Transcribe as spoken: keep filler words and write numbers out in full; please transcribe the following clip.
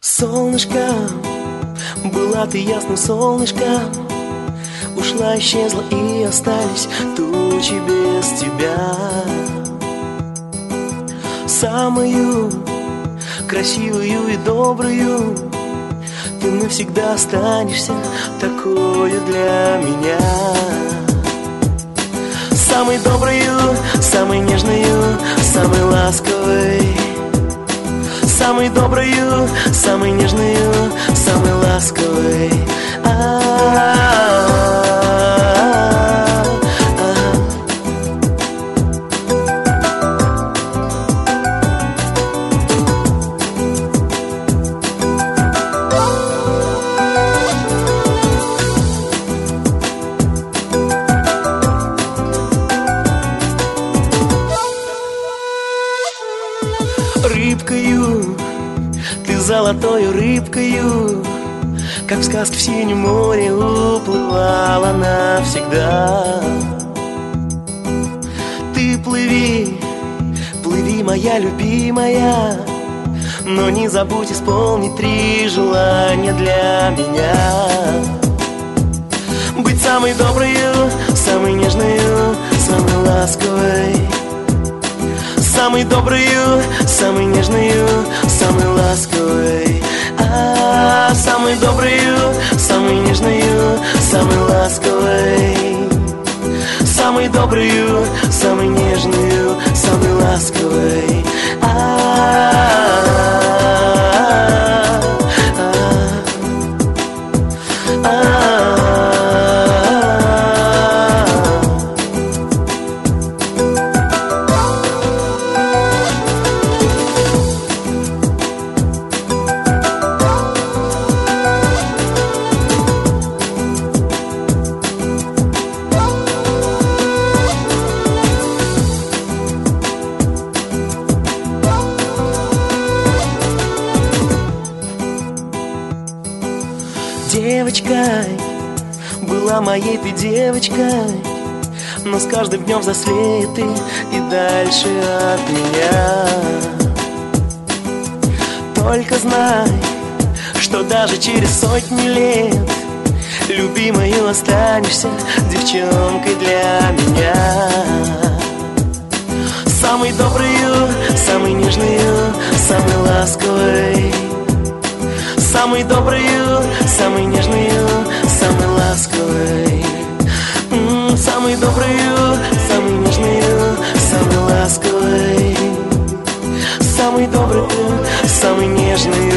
Солнышко, была ты ясным солнышком, ушла, исчезла и остались тучи без тебя. Самую красивую и добрую ты навсегда останешься такою для меня. Самой доброю, самой нежною, самой ласковой. Самой доброю, самой нежною, самой ласковой. Рыбкою, ты золотою рыбкою, как в сказке в синем море уплывала навсегда. Ты плыви, плыви, моя любимая, но не забудь исполнить три желания для меня. Быть самой доброю, самой нежною, самой ласковой. Самой доброю, самой нежною, самой ласковой. А, самой доброю, самой нежною, самой ласковой. Самой доброю, самой нежною, самой ласковой. Девочкой, была моей ты девочкой, но с каждым днем взрослее ты и дальше от меня. Только знай, что даже через сотни лет любимою останешься девчонкой для меня. Самой доброю, самой нежною, самой ласковой. Самой доброю, самой нежною, самой ласковой. М-м, самой доброю, самой нежною, самой ласковой. Самой доброю, самой нежною,